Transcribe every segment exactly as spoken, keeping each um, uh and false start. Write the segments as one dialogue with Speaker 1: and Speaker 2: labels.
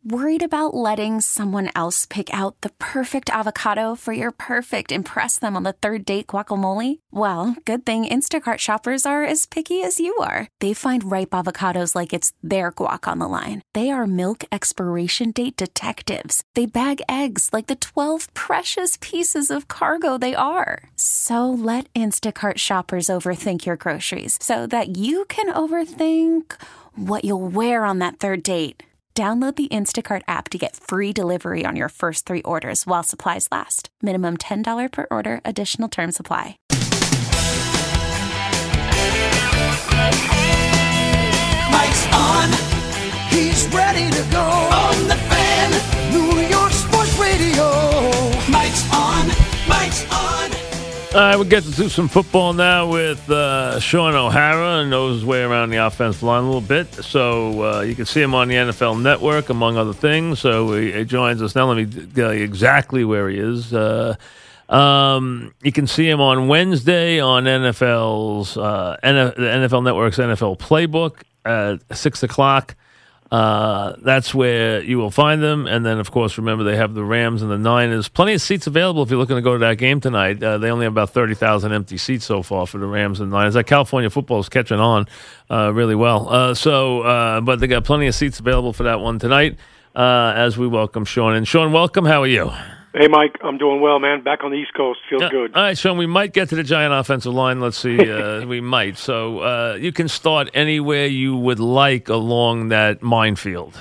Speaker 1: Worried about letting someone else pick out the perfect avocado for your perfect impress them on the third date guacamole? Well, good thing Instacart shoppers are as picky as you are. They find ripe avocados like it's their guac on the line. They are milk expiration date detectives. They bag eggs like the twelve precious pieces of cargo they are. So let Instacart shoppers overthink your groceries so that you can overthink what you'll wear on that third date. Download the Instacart app to get free delivery on your first three orders while supplies last. Minimum ten dollars per order. Additional terms apply.
Speaker 2: Mike's on. He's ready to go. On the Fan. New York Sports Radio. Mike's on. Mike's on.
Speaker 3: All right, we'll get to do some football now with uh, Sean O'Hara, and knows his way around the offensive line a little bit. So uh, you can see him on the N F L Network, among other things. So he, he joins us now. Let me tell you exactly where he is. Uh, um, you can see him on Wednesday on N F L's uh, N F L Network's N F L Playbook at six o'clock. Uh, that's where you will find them. And then, of course, remember they have the Rams and the Niners. Plenty of seats available if you're looking to go to that game tonight. Uh, they only have about thirty thousand empty seats so far for the Rams and Niners. That California football is catching on uh, really well. Uh, so, uh, but they got plenty of seats available for that one tonight uh, as we welcome Sean. And Sean, welcome. How are you?
Speaker 4: Hey, Mike, I'm doing well, man. Back on the East Coast. Feels
Speaker 3: uh,
Speaker 4: good.
Speaker 3: All right, Sean, we might get to the Giant offensive line. Let's see. Uh, we might. So uh, you can start anywhere you would like along that minefield.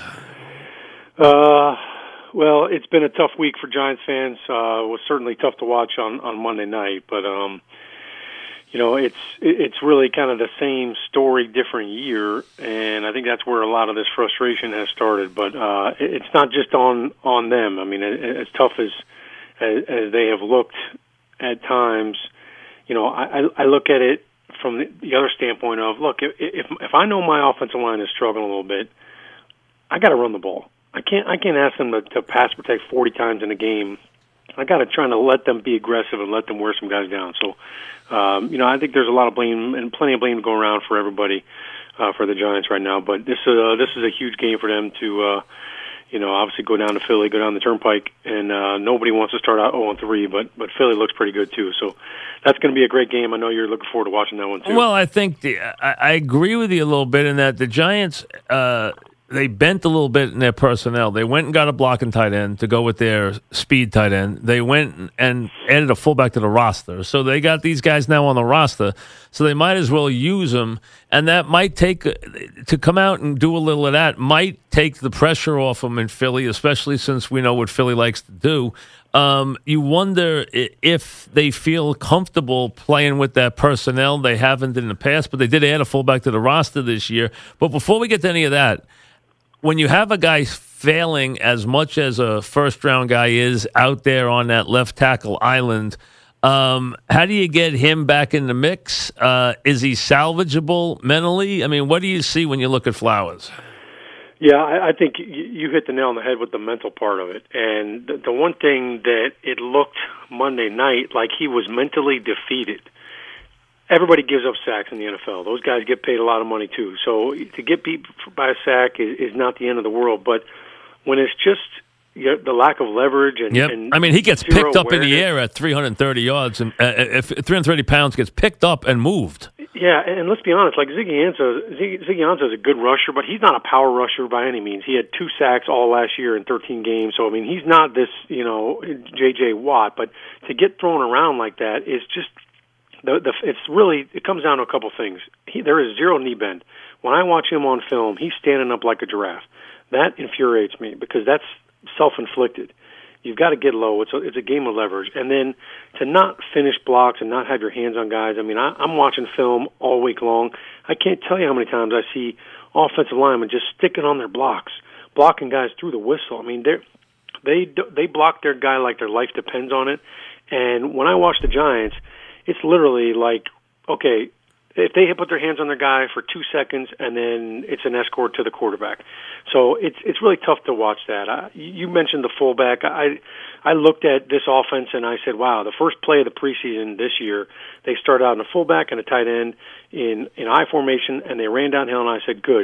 Speaker 4: Uh, well, it's been a tough week for Giants fans. Uh, it was certainly tough to watch on, on Monday night. But, um, you know, it's it's really kind of the same story, different year. And I think that's where a lot of this frustration has started. But uh, it's not just on, on them. I mean, as tough as, as as they have looked at times, you know, I, I look at it from the, the other standpoint of, look, if, if if I know my offensive line is struggling a little bit, I got to run the ball. I can't I can't ask them to, to pass protect forty times in a game. I got to try to let them be aggressive and let them wear some guys down. So, um, you know, I think there's a lot of blame and plenty of blame to go around for everybody uh, for the Giants right now. But this uh, this is a huge game for them to, uh, you know, obviously go down to Philly, go down the Turnpike, and uh, nobody wants to start out oh and three, but but Philly looks pretty good too. So that's going to be a great game. I know you're looking forward to watching that one too.
Speaker 3: Well, I think the, I, I agree with you a little bit in that the Giants. Uh, They bent a little bit in their personnel. They went and got a blocking tight end to go with their speed tight end. They went and added a fullback to the roster. So they got these guys now on the roster. So they might as well use them. And that might take, to come out and do a little of that, might take the pressure off them in Philly, especially since we know what Philly likes to do. Um, you wonder if they feel comfortable playing with that personnel. They haven't in the past, but they did add a fullback to the roster this year. But before we get to any of that, when you have a guy failing as much as a first-round guy is out there on that left tackle island, um, how do you get him back in the mix? Uh, is he salvageable mentally? I mean, what do you see when you look at Flowers?
Speaker 4: Yeah, I, I think you hit the nail on the head with the mental part of it. And the, the one thing that it looked Monday night like he was mentally defeated. Everybody gives up sacks in the N F L. Those guys get paid a lot of money, too. So to get beat by a sack is, is not the end of the world. But when it's just you know, the lack of leverage and,
Speaker 3: yep.
Speaker 4: and
Speaker 3: I mean, he gets picked up
Speaker 4: awareness.
Speaker 3: in the air at three hundred thirty yards, and uh, if three hundred thirty pounds gets picked up and moved.
Speaker 4: Yeah, and let's be honest, like Ziggy Ansah, Ziggy, Ziggy Ansah is a good rusher, but he's not a power rusher by any means. He had two sacks all last year in thirteen games, so I mean, he's not this, you know, J J Watt. But to get thrown around like that is just The, the, it's really, it comes down to a couple things. He, there is zero knee bend. When I watch him on film, he's standing up like a giraffe. That infuriates me because that's self-inflicted. You've got to get low. It's a, it's a game of leverage. And then to not finish blocks and not have your hands on guys. I mean, I, I'm watching film all week long. I can't tell you how many times I see offensive linemen just sticking on their blocks, blocking guys through the whistle. I mean, they they they block their guy like their life depends on it. And when I watch the Giants, it's literally like, okay, if they put their hands on their guy for two seconds and then it's an escort to the quarterback. So it's it's really tough to watch that. I, you mentioned the fullback. I I looked at this offense and I said, wow, the first play of the preseason this year, they started out in a fullback and a tight end in, in I formation, and they ran downhill, and I said, good.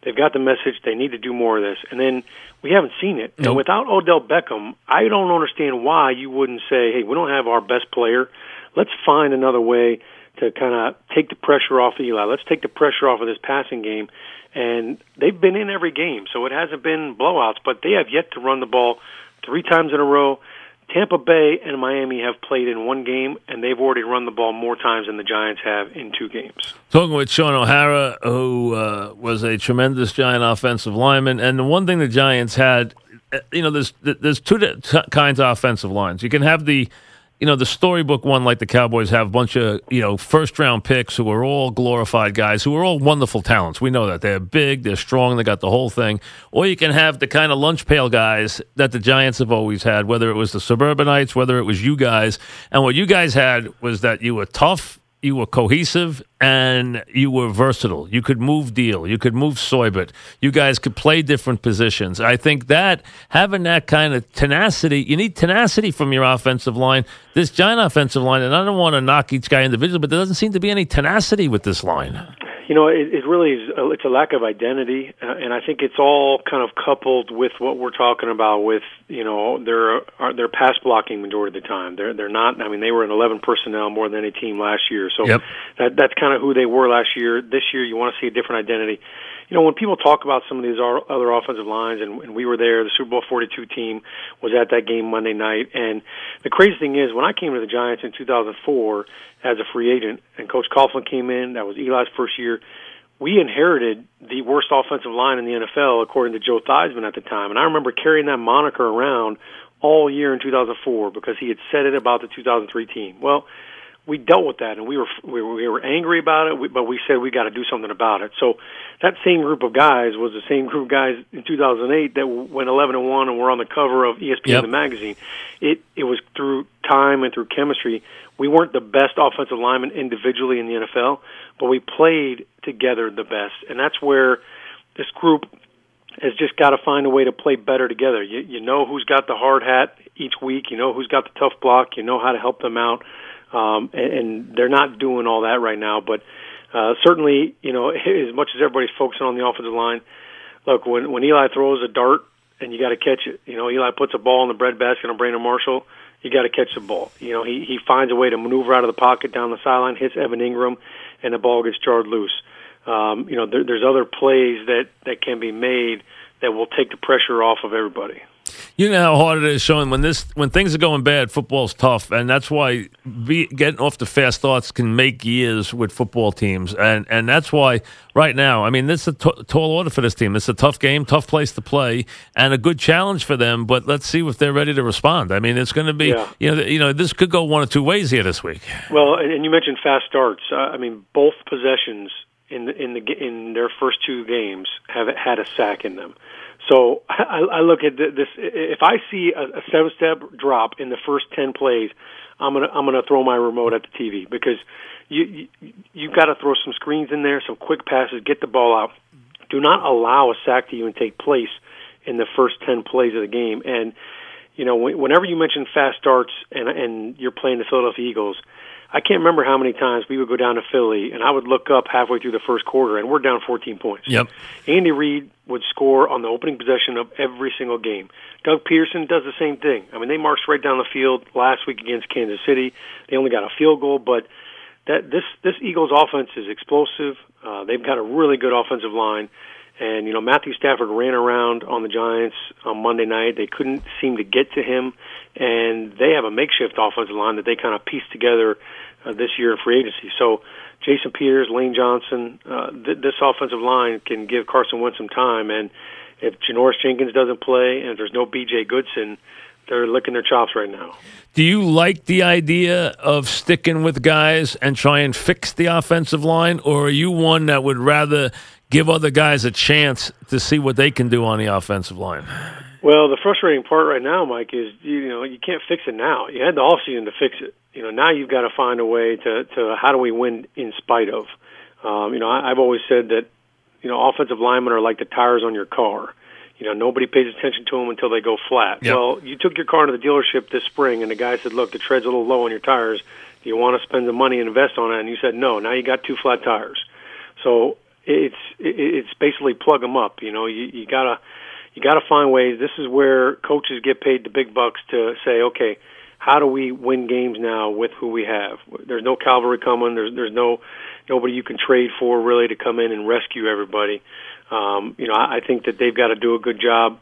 Speaker 4: They've got the message. They need to do more of this. And then we haven't seen it. Nope. And without Odell Beckham, I don't understand why you wouldn't say, hey, we don't have our best player. Let's find another way to kind of take the pressure off of Eli. Let's take the pressure off of this passing game. And they've been in every game, so it hasn't been blowouts, but they have yet to run the ball three times in a row. Tampa Bay and Miami have played in one game, and they've already run the ball more times than the Giants have in two games.
Speaker 3: Talking with Sean O'Hara, who uh, was a tremendous Giant offensive lineman, and the one thing the Giants had, you know, there's there's two t- kinds of offensive lines. You can have the You know, the storybook one, like the Cowboys have a bunch of, you know, first-round picks who are all glorified guys, who are all wonderful talents. We know that. They're big, they're strong, they got the whole thing. Or you can have the kind of lunch pail guys that the Giants have always had, whether it was the suburbanites, whether it was you guys. And what you guys had was that you were tough, you were cohesive, and you were versatile. You could move Deal. You could move Soybert. You guys could play different positions. I think that having that kind of tenacity, you need tenacity from your offensive line. This Giant offensive line, and I don't want to knock each guy individually, but there doesn't seem to be any tenacity with this line.
Speaker 4: You know, it, it really is. A, it's a lack of identity, uh, and I think it's all kind of coupled with what we're talking about. With you know, they're are, they're pass blocking majority of the time. They're they're not. I mean, they were in eleven personnel more than any team last year. So
Speaker 3: yep.
Speaker 4: that that's kind of who they were last year. This year, you want to see a different identity. You know, when people talk about some of these other offensive lines, and, and we were there, the Super Bowl forty-two team was at that game Monday night. And the crazy thing is, when I came to the Giants in two thousand four as a free agent, and Coach Coughlin came in, that was Eli's first year, we inherited the worst offensive line in the N F L, according to Joe Theismann at the time. And I remember carrying that moniker around all year in two thousand four because he had said it about the two thousand three team. Well, we dealt with that, and we were we were, we were angry about it, but we said we got to do something about it. So that same group of guys was the same group of guys in two thousand eight that went eleven and one and were on the cover of E S P N, yep. the magazine. It it was through time and through chemistry. We weren't the best offensive linemen individually in the N F L, but we played together the best, and that's where this group has just got to find a way to play better together. You, you know who's got the hard hat each week. You know who's got the tough block. You know how to help them out. Um, and, and they're not doing all that right now, but uh, certainly, you know, as much as everybody's focusing on the offensive line, look, when when Eli throws a dart and you got to catch it, you know, Eli puts a ball in the breadbasket on Brandon Marshall, you got to catch the ball. You know, he he finds a way to maneuver out of the pocket down the sideline, hits Evan Ingram, and the ball gets jarred loose. Um, you know, there, there's other plays that, that can be made that will take the pressure off of everybody.
Speaker 3: You know how hard it is, Sean, when this when things are going bad, football's tough, and that's why be, getting off the fast starts can make years with football teams, and and that's why right now, I mean, this is a t- tall order for this team. It's a tough game, tough place to play, and a good challenge for them. But let's see if they're ready to respond. I mean, it's going to be, yeah. you know, you know, this could go one or two ways here this week.
Speaker 4: Well, and, and you mentioned fast starts. Uh, I mean, both possessions in the, in the in their first two games have had a sack in them. So I, I look at this. If I see a, a seven-step drop in the first ten plays, I'm gonna I'm gonna throw my remote at the T V because you you you've got to throw some screens in there, some quick passes, get the ball out. Do not allow a sack to even take place in the first ten plays of the game. And you know, whenever you mention fast starts and and you're playing the Philadelphia Eagles, I can't remember how many times we would go down to Philly, and I would look up halfway through the first quarter, and we're down fourteen points.
Speaker 3: Yep.
Speaker 4: Andy Reid would score on the opening possession of every single game. Doug Peterson does the same thing. I mean, they marched right down the field last week against Kansas City. They only got a field goal, but that this this Eagles offense is explosive. Uh, they've got a really good offensive line. And, you know, Matthew Stafford ran around on the Giants on Monday night. They couldn't seem to get to him. And they have a makeshift offensive line that they kind of pieced together uh, this year in free agency. So Jason Peters, Lane Johnson, uh, th- this offensive line can give Carson Wentz some time. And if Janoris Jenkins doesn't play and if there's no B J Goodson, they're licking their chops right now.
Speaker 3: Do you like the idea of sticking with guys and try and fix the offensive line, or are you one that would rather give other guys a chance to see what they can do on the offensive line?
Speaker 4: Well, the frustrating part right now, Mike, is you know you can't fix it now. You had the offseason to fix it. You know now you've got to find a way to, to how do we win in spite of. Um, you know I, I've always said that you know offensive linemen are like the tires on your car. You know, nobody pays attention to them until they go flat. Yep. Well, you took your car to the dealership this spring, and the guy said, look, the tread's a little low on your tires. Do you want to spend the money and invest on it? And you said, no. Now you got two flat tires. So it's it's basically plug them up. You know, you, you gotta you gotta find ways. This is where coaches get paid the big bucks to say, okay, how do we win games now with who we have? There's no cavalry coming. There's there's no nobody you can trade for really to come in and rescue everybody. Um, you know, I, I think that they've got to do a good job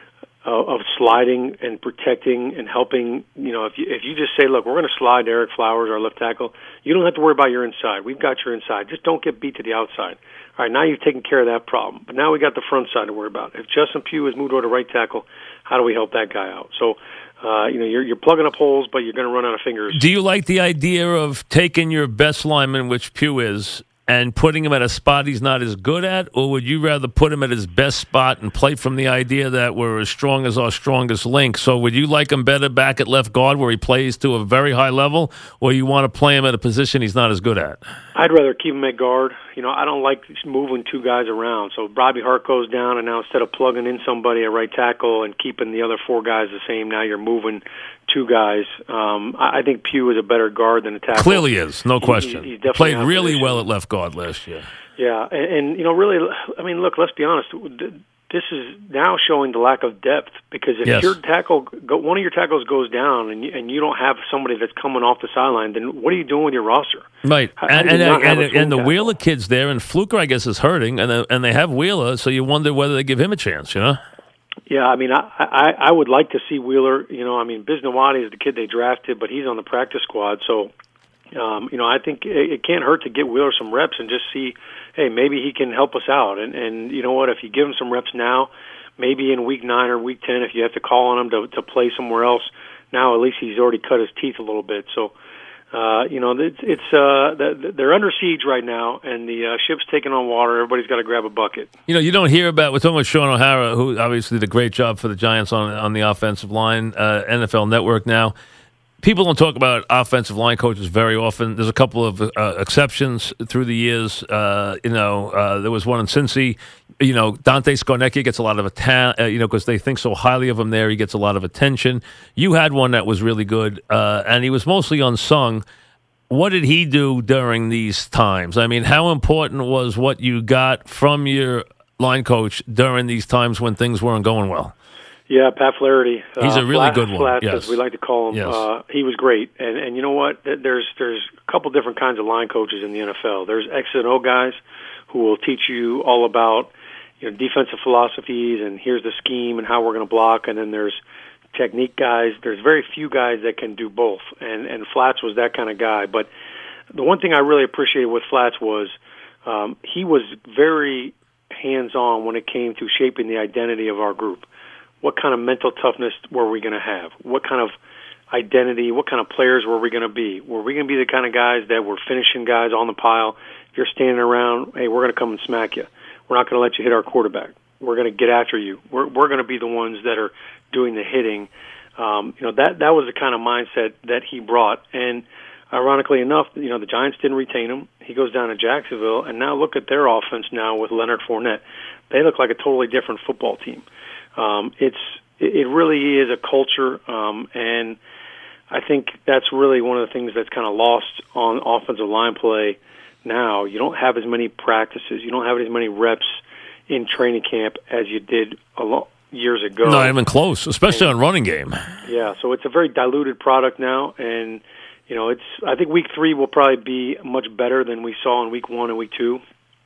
Speaker 4: of, of sliding and protecting and helping. You know, if you if you just say, look, we're going to slide Eric Flowers, our left tackle, you don't have to worry about your inside. We've got your inside. Just don't get beat to the outside. All right, now you've taken care of that problem. But now we got the front side to worry about. If Justin Pugh is moved over to right tackle, how do we help that guy out? So, uh, you know, you're you're plugging up holes, but you're going to run out of fingers.
Speaker 3: Do you like the idea of taking your best lineman, which Pugh is, and putting him at a spot he's not as good at, or would you rather put him at his best spot and play from the idea that we're as strong as our strongest link? So would you like him better back at left guard where he plays to a very high level, or you want to play him at a position he's not as good at?
Speaker 4: I'd rather keep him at guard. You know, I don't like moving two guys around. So Bobby Hart goes down, and now instead of plugging in somebody at right tackle and keeping the other four guys the same, now you're moving two guys. Um, I think Pugh is a better guard than a tackle.
Speaker 3: Clearly is, no question.
Speaker 4: He, he
Speaker 3: Played really well at left guard last year.
Speaker 4: Yeah, and, and, you know, really, I mean, look, let's be honest. This is now showing the lack of depth because if
Speaker 3: yes.
Speaker 4: your tackle, go, one of your tackles goes down and you, and you don't have somebody that's coming off the sideline, then what are you doing with your roster?
Speaker 3: Right,
Speaker 4: How,
Speaker 3: and
Speaker 4: how
Speaker 3: and, and, and, and the
Speaker 4: tackle?
Speaker 3: Wheeler kid's there, and Fluker, I guess, is hurting, and the, and they have Wheeler, so you wonder whether they give him a chance, you know?
Speaker 4: Yeah, I mean, I, I I would like to see Wheeler. You know, I mean, Bisnawadi is the kid they drafted, but he's on the practice squad, so um, you know, I think it, it can't hurt to get Wheeler some reps and just see, hey, maybe he can help us out. And and you know what, if you give him some reps now, maybe in week nine or week ten, if you have to call on him to to play somewhere else, now at least he's already cut his teeth a little bit. So. Uh, you know, it's, it's uh, they're under siege right now, and the uh, ship's taking on water. Everybody's got to grab a bucket.
Speaker 3: You know, you don't hear about, we're talking about Sean O'Hara, who obviously did a great job for the Giants on on the offensive line, uh, N F L Network now. People don't talk about offensive line coaches very often. There's a couple of uh, exceptions through the years. Uh, you know, uh, there was one in Cincy. You know, Dante Scarnecchia gets a lot of attention, uh, you know, because they think so highly of him there. He gets a lot of attention. You had one that was really good, uh, and he was mostly unsung. What did he do during these times? I mean, how important was what you got from your line coach during these times when things weren't going well?
Speaker 4: Yeah, Pat Flaherty.
Speaker 3: He's
Speaker 4: uh,
Speaker 3: a really
Speaker 4: Flat,
Speaker 3: good one.
Speaker 4: Flats,
Speaker 3: Yes.
Speaker 4: as we like to call him.
Speaker 3: Yes.
Speaker 4: Uh, he was great, and and you know what? There's there's a couple different kinds of line coaches in the N F L. There's X and O guys who will teach you all about you know defensive philosophies and here's the scheme and how we're going to block, and then there's technique guys. There's very few guys that can do both, and and Flats was that kind of guy. But the one thing I really appreciated with Flats was um, he was very hands-on when it came to shaping the identity of our group. What kind of mental toughness were we going to have? What kind of identity, what kind of players were we going to be? Were we going to be the kind of guys that were finishing guys on the pile? If you're standing around, hey, we're going to come and smack you. We're not going to let you hit our quarterback. We're going to get after you. We're, we're going to be the ones that are doing the hitting. Um, you know, that that was the kind of mindset that he brought. And ironically enough, you know, the Giants didn't retain him. He goes down to Jacksonville, and now look at their offense now with Leonard Fournette. They look like a totally different football team. Um, it's it really is a culture, um, and I think that's really one of the things that's kind of lost on offensive line play now. You don't have as many practices. You don't have as many reps in training camp as you did a lot years ago.
Speaker 3: Not even close, especially
Speaker 4: and,
Speaker 3: on running game.
Speaker 4: Yeah, so it's a very diluted product now, and you know, it's. I think week three will probably be much better than we saw in week one and week two.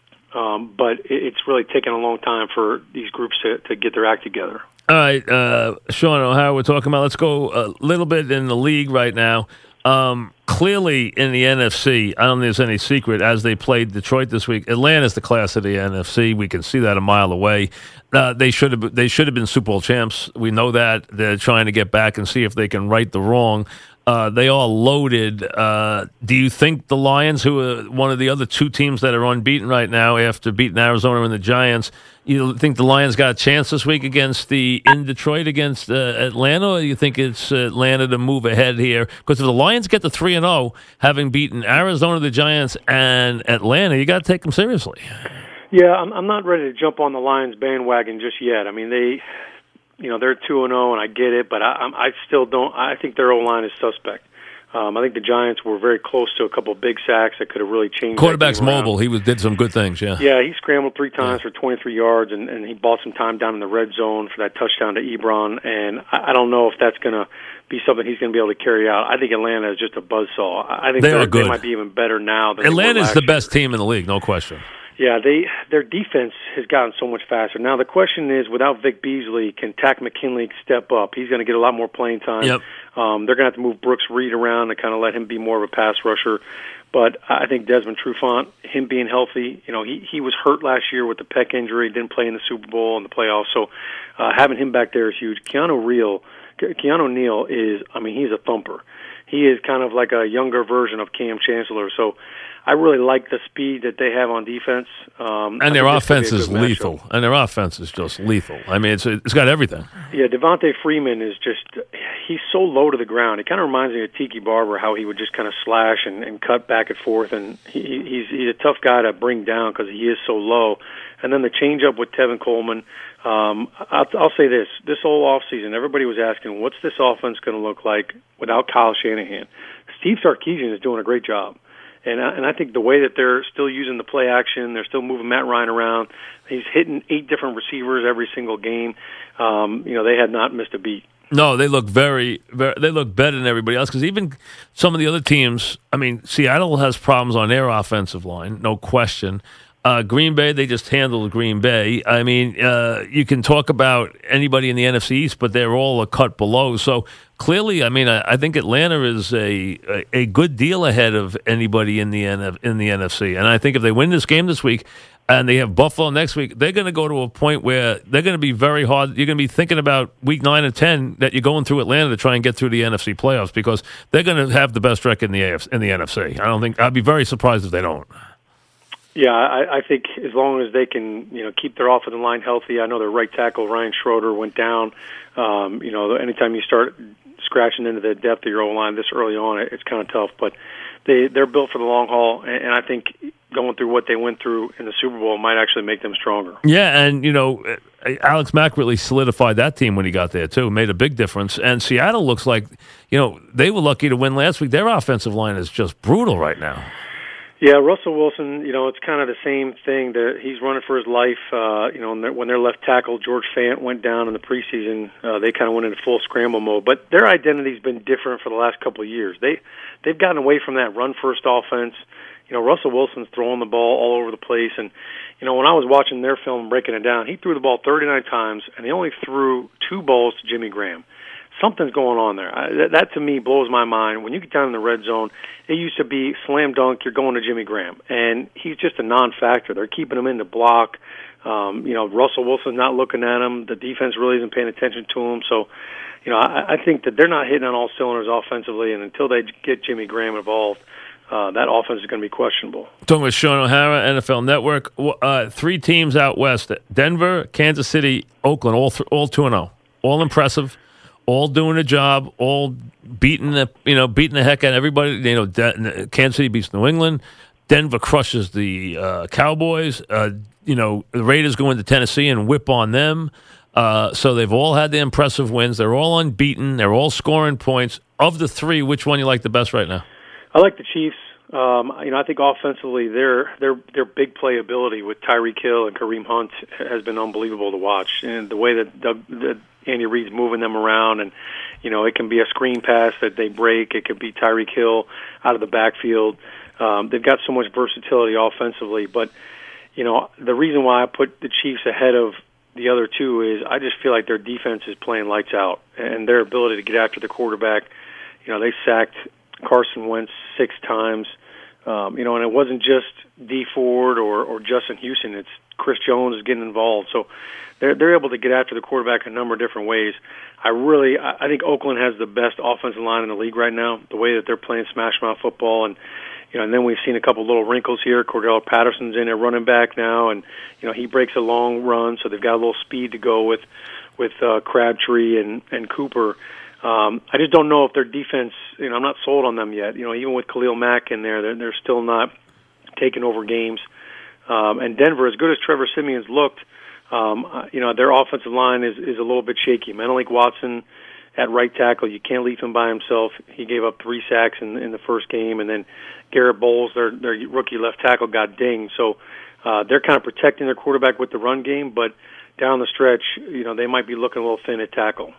Speaker 4: Um, but it's really taken a long time for these groups to, to get their act together.
Speaker 3: All right, uh, Sean O'Hara, we're talking about. Let's go a little bit in the league right now. Um, clearly, in the N F C, I don't think there's any secret, as they played Detroit this week, Atlanta's the class of the N F C. We can see that a mile away. Uh, they should have they should have been Super Bowl champs. We know that. They're trying to get back and see if they can right the wrong. Uh, they are loaded. Uh, do you think the Lions, who are one of the other two teams that are unbeaten right now after beating Arizona and the Giants, you think the Lions got a chance this week against the in Detroit against uh, Atlanta, or do you think it's Atlanta to move ahead here? Because if the Lions get to three and zero, having beaten Arizona, the Giants, and Atlanta, you got to take them seriously.
Speaker 4: Yeah, I'm, I'm not ready to jump on the Lions bandwagon just yet. I mean, they. You know, they're two and zero, and I get it, but I, I still don't. I think their O line is suspect. Um, I think the Giants were very close to a couple of big sacks that could have really changed.
Speaker 3: Quarterback's mobile. He was did some good things, yeah.
Speaker 4: Yeah, he scrambled three times yeah. for twenty-three yards, and, and he bought some time down in the red zone for that touchdown to Ebron. And I, I don't know if that's going to be something he's going to be able to carry out. I think Atlanta is just a buzzsaw. I think
Speaker 3: they, are good.
Speaker 4: they might be even better now than
Speaker 3: Atlanta's
Speaker 4: the
Speaker 3: best team in the league, no question.
Speaker 4: Yeah, they their defense has gotten so much faster. Now the question is, without Vic Beasley, can Tack McKinley step up? He's going to get a lot more playing time.
Speaker 3: Yep.
Speaker 4: Um, they're going to have to move Brooks Reed around and kind of let him be more of a pass rusher. But I think Desmond Trufant, him being healthy, you know, he he was hurt last year with the pec injury, didn't play in the Super Bowl and the playoffs. So uh, having him back there is huge. Keanu Neal, Keanu Neal is, I mean, he's a thumper. He is kind of like a younger version of Cam Chancellor. So I really like the speed that they have on defense. Um,
Speaker 3: and their offense is lethal. And their offense is just lethal. I mean, it's it's got everything.
Speaker 4: Yeah, Devontae Freeman is just, he's so low to the ground. It kind of reminds me of Tiki Barber, how he would just kind of slash and, and cut back and forth. And he, he's, he's a tough guy to bring down because he is so low. And then the changeup with Tevin Coleman. Um, I'll, I'll say this. This whole offseason, everybody was asking, what's this offense going to look like without Kyle Shanahan? Steve Sarkisian is doing a great job. And I, and I think the way that they're still using the play action, they're still moving Matt Ryan around. He's hitting eight different receivers every single game. Um, you know, they had not missed a beat.
Speaker 3: No, they look very, very they look better than everybody else because even some of the other teams, I mean, Seattle has problems on their offensive line, no question. Uh, Green Bay, they just handled Green Bay. I mean, uh, you can talk about anybody in the N F C East, but they're all a cut below. So clearly, I mean, I, I think Atlanta is a, a a good deal ahead of anybody in the N- in the N F C. And I think if they win this game this week and they have Buffalo next week, they're going to go to a point where they're going to be very hard. You're going to be thinking about week nine and ten that you're going through Atlanta to try and get through the N F C playoffs because they're going to have the best record in the A F C, in the N F C. I don't think I'd be very surprised if they don't.
Speaker 4: Yeah, I, I think as long as they can, you know, keep their offensive line healthy. I know their right tackle Ryan Schroeder went down. Um, you know, anytime you start scratching into the depth of your O line this early on, it, it's kind of tough. But they they're built for the long haul, and, and I think going through what they went through in the Super Bowl might actually make them stronger.
Speaker 3: Yeah, and you know, Alex Mack really solidified that team when he got there too. Made a big difference. And Seattle looks like, you know, they were lucky to win last week. Their offensive line is just brutal right now.
Speaker 4: Yeah, Russell Wilson, you know, it's kind of the same thing. That he's running for his life. Uh, you know, when, when their left tackle, George Fant, went down in the preseason, uh, they kind of went into full scramble mode. But their identity's been different for the last couple of years. They, they've gotten away from that run-first offense. You know, Russell Wilson's throwing the ball all over the place. And, you know, when I was watching their film, breaking it down, he threw the ball thirty-nine times, and he only threw two balls to Jimmy Graham. Something's going on there. I, that, that, to me, blows my mind. When you get down in the red zone, it used to be slam dunk, you're going to Jimmy Graham. And he's just a non-factor. They're keeping him in the block. Um, you know, Russell Wilson's not looking at him. The defense really isn't paying attention to him. So, you know, I, I think that they're not hitting on all cylinders offensively, and until they get Jimmy Graham involved, uh, that offense is going to be questionable.
Speaker 3: Talking with Sean O'Hara, N F L Network. Uh, three teams out west: Denver, Kansas City, Oakland, all th- all two and zero, all impressive. All doing a job, all beating the you know beating the heck out of everybody. You know, De- Kansas City beats New England. Denver crushes the uh, Cowboys. Uh, you know, the Raiders go into Tennessee and whip on them. Uh, so they've all had the impressive wins. They're all unbeaten. They're all scoring points. Of the three, which one you like the best right now?
Speaker 4: I like the Chiefs. Um, you know, I think offensively, their their their big playability with Tyreek Hill and Kareem Hunt has been unbelievable to watch, and the way that Doug, that Andy Reid's moving them around, and you know, it can be a screen pass that they break. It could be Tyreek Hill out of the backfield. Um, they've got so much versatility offensively, but you know, the reason why I put the Chiefs ahead of the other two is I just feel like their defense is playing lights out, and their ability to get after the quarterback. You know, they sacked Carson Wentz six times. Um, you know, and it wasn't just Dee Ford or, or Justin Houston. It's Chris Jones is getting involved. So they're they're able to get after the quarterback a number of different ways. I really I, I think Oakland has the best offensive line in the league right now. The way that they're playing smash mouth football, and you know, and then we've seen a couple little wrinkles here. Cordell Patterson's in there running back now, and you know, he breaks a long run, so they've got a little speed to go with with uh, Crabtree and and Cooper. Um, I just don't know if their defense, you know, I'm not sold on them yet. You know, even with Khalil Mack in there, they're, they're still not taking over games. Um, and Denver, as good as Trevor Siemian's looked, um, you know, their offensive line is, is a little bit shaky. Menelik Watson at right tackle. You can't leave him by himself. He gave up three sacks in, in the first game, and then Garrett Bowles, their, their rookie left tackle, got dinged. So uh, they're kind of protecting their quarterback with the run game, but down the stretch, you know, they might be looking a little thin at tackle.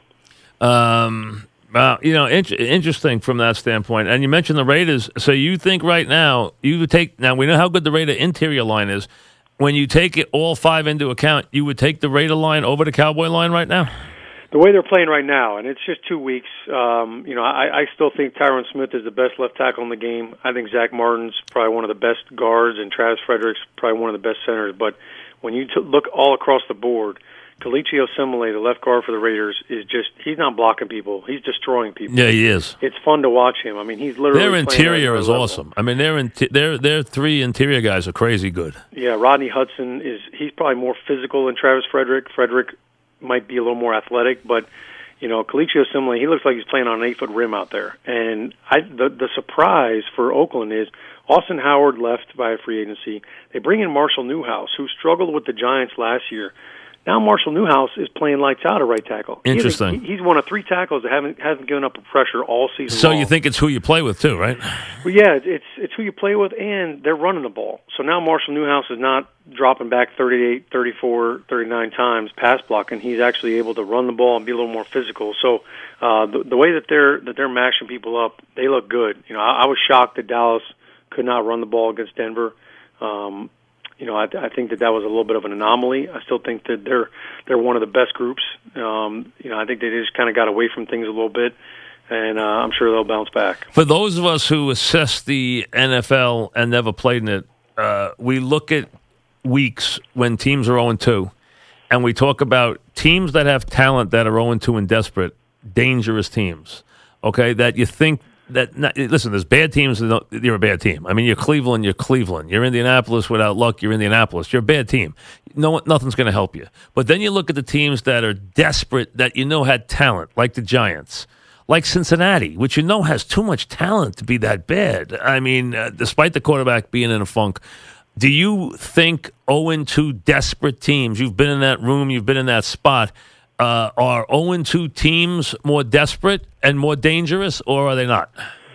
Speaker 3: Um, well, you know, in- interesting from that standpoint. And you mentioned the Raiders. So you think right now, you would take, now we know how good the Raider interior line is. When you take it all five into account, you would take the Raider line over the Cowboy line right now?
Speaker 4: The way they're playing right now, and it's just two weeks, um, you know, I, I still think Tyron Smith is the best left tackle in the game. I think Zach Martin's probably one of the best guards, and Travis Frederick's probably one of the best centers. But when you t- look all across the board, Kelechi Osemele, the left guard for the Raiders, is just, he's not blocking people. He's destroying people.
Speaker 3: Yeah, he is.
Speaker 4: It's fun to watch him. I mean, he's literally
Speaker 3: Their interior is
Speaker 4: level.
Speaker 3: awesome. I mean, their, inti- their, their three interior guys are crazy good.
Speaker 4: Yeah, Rodney Hudson, is he's probably more physical than Travis Frederick. Frederick might be a little more athletic, but, you know, Kelechi Osemele, he looks like he's playing on an eight-foot rim out there. And I, the, the surprise for Oakland is Austin Howard left by a free agency. They bring in Marshall Newhouse, who struggled with the Giants last year. Now Marshall Newhouse is playing lights out at right tackle.
Speaker 3: Interesting.
Speaker 4: He he's one of three tackles that haven't hasn't given up a pressure all season
Speaker 3: So
Speaker 4: long.
Speaker 3: you think it's who you play with too, right?
Speaker 4: Well, yeah, it's it's who you play with, and they're running the ball. So now Marshall Newhouse is not dropping back thirty-eight, thirty-four, thirty-nine times pass blocking. He's actually able to run the ball and be a little more physical. So uh, the, the way that they're that they're mashing people up, they look good. You know, I, I was shocked that Dallas could not run the ball against Denver. Um, You know, I, I think that that was a little bit of an anomaly. I still think that they're they're one of the best groups. Um, you know, I think they just kind of got away from things a little bit, and uh, I'm sure they'll bounce back.
Speaker 3: For those of us who assess the N F L and never played in it, uh, we look at weeks when teams are oh and two, and we talk about teams that have talent that are oh and two and desperate, dangerous teams, okay, that you think that not, listen, there's bad teams. You're a bad team. I mean, you're Cleveland. You're Cleveland. You're Indianapolis. Without luck, you're Indianapolis. You're a bad team. No, nothing's going to help you. But then you look at the teams that are desperate, that you know had talent, like the Giants, like Cincinnati, which you know has too much talent to be that bad. I mean, uh, despite the quarterback being in a funk, do you think oh and two desperate teams? You've been in that room. You've been in that spot. Uh, are oh and two teams more desperate and more dangerous, or are they not?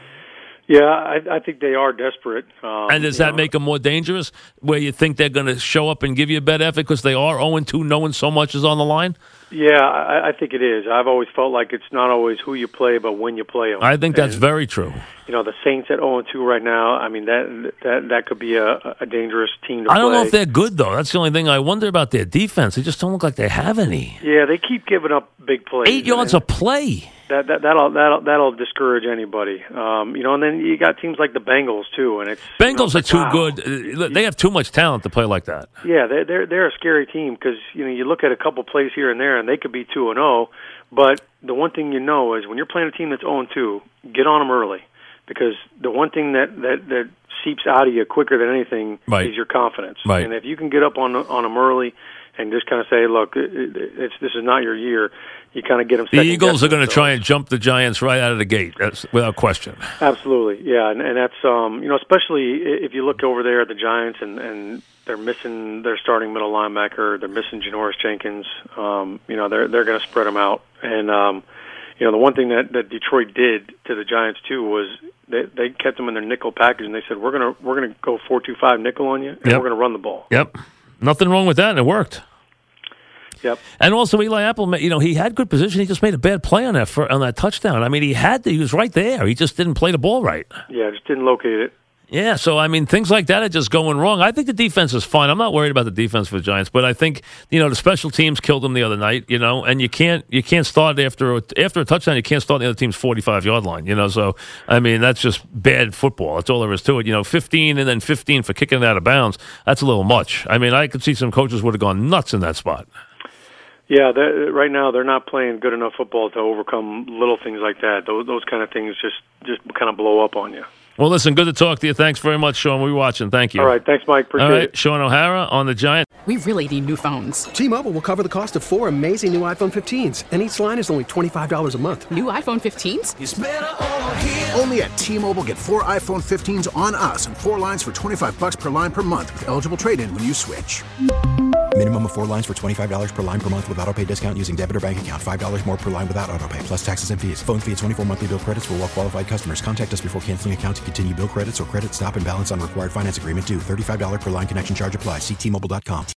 Speaker 4: Yeah, I, I think they are desperate. Um,
Speaker 3: and does that
Speaker 4: know,
Speaker 3: make them more dangerous, where you think they're going to show up and give you a better effort because they are oh and two, knowing so much is on the line?
Speaker 4: Yeah, I, I think it is. I've always felt like it's not always who you play, but when you play them.
Speaker 3: I think that's
Speaker 4: and,
Speaker 3: very true.
Speaker 4: You know, the Saints at oh and two right now, I mean, that that that could be a, a dangerous team to play.
Speaker 3: I don't know if they're good, though. That's the only thing I wonder about their defense. They just don't look like they have any.
Speaker 4: Yeah, they keep giving up big plays.
Speaker 3: Eight yards a play.
Speaker 4: That, that that'll that'll that'll discourage anybody, um, you know. And then you got teams like the Bengals too, and it's
Speaker 3: Bengals
Speaker 4: you know,
Speaker 3: are too
Speaker 4: wow.
Speaker 3: good. They have too much talent to play like that.
Speaker 4: Yeah, they're they're, they're a scary team because you know you look at a couple plays here and there, and they could be two and zero. But the one thing you know is when you're playing a team that's zero and two, get on them early, because the one thing that that that seeps out of you quicker than anything
Speaker 3: right.
Speaker 4: is your confidence.
Speaker 3: Right.
Speaker 4: And if you can get up on on them early and just kind of say, look, it, it's this is not your year. You kind of get them.
Speaker 3: The Eagles are going to try and jump the Giants right out of the gate. That's without question.
Speaker 4: Absolutely, yeah, and, and that's um, you know, especially if you look over there at the Giants and, and they're missing their starting middle linebacker, they're missing Janoris Jenkins. Um, you know, they're they're going to spread them out, and um, you know, the one thing that, that Detroit did to the Giants too was they they kept them in their nickel package, and they said we're gonna we're gonna go four two five nickel on you, and
Speaker 3: yep.
Speaker 4: we're gonna run the ball.
Speaker 3: Yep, nothing wrong with that, and it worked.
Speaker 4: Yep.
Speaker 3: And also Eli Apple, you know, he had good position. He just made a bad play on that for, on that touchdown. I mean, he had to, he was right there. He just didn't play the ball right.
Speaker 4: Yeah, just didn't locate it.
Speaker 3: Yeah, so, I mean, things like that are just going wrong. I think the defense is fine. I'm not worried about the defense for the Giants, but I think, you know, the special teams killed them the other night, you know, and you can't you can't start after a, after a touchdown, you can't start the other team's forty-five-yard line, you know, so, I mean, that's just bad football. That's all there is to it. You know, fifteen and then fifteen for kicking it out of bounds, that's a little much. I mean, I could see some coaches would have gone nuts in that spot.
Speaker 4: Yeah, right now they're not playing good enough football to overcome little things like that. Those, those kind of things just, just kind of blow up on you.
Speaker 3: Well, listen, good to talk to you. Thanks very much, Sean. We'll be watching. Thank you.
Speaker 4: All right. Thanks, Mike. Appreciate
Speaker 3: All right,
Speaker 4: it.
Speaker 3: Sean O'Hara on the Giants.
Speaker 5: We really need new phones.
Speaker 6: T-Mobile will cover the cost of four amazing new iPhone fifteens, and each line is only twenty-five dollars a month.
Speaker 5: New iPhone fifteens?
Speaker 2: It's better over here.
Speaker 7: Only at T-Mobile, get four iPhone fifteens on us and four lines for twenty-five dollars per line per month with eligible trade-in when you switch.
Speaker 8: Minimum of four lines for twenty-five dollars per line per month with auto pay discount using debit or bank account. five dollars more per line without auto pay, plus taxes and fees. Phone fee at twenty-four monthly bill credits for well qualified customers. Contact us before canceling account to continue bill credits or credit stop and balance on required finance agreement due. thirty-five dollars per line connection charge applies. See T Mobile dot com.